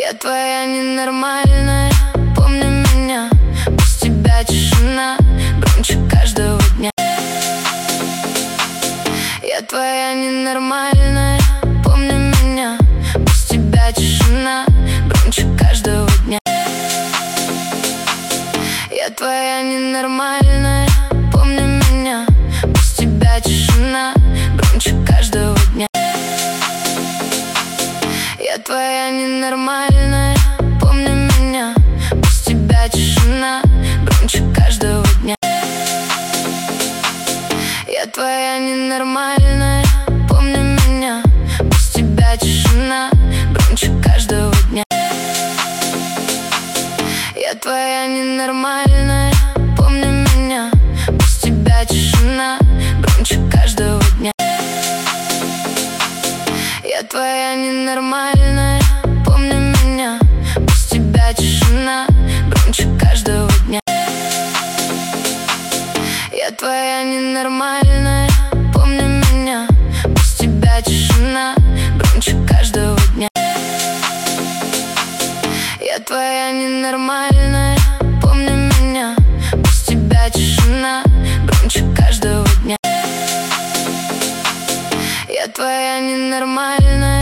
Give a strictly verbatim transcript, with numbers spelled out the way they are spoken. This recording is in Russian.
Я твоя ненормальная, помни меня, без тебя тишина громче каждого дня. Я твоя ненормальная, помни меня, без тебя тишина громче каждого дня. Я твоя ненормальная, помни меня, без тебя тишина громче каждого дня. Я твоя ненормальная, помни меня, без тебя тишина громче каждого дня. Я твоя ненормальная, помни меня, без тебя тишина громче каждого дня. Я твоя ненормальная, помни меня, без тебя тишина громче каждого дня. Я твоя ненормальная, помни меня, без тебя тишина громче каждого дня. Я твоя ненормальная, помни меня, без тебя тишина громче каждого дня. Я твоя ненормальная.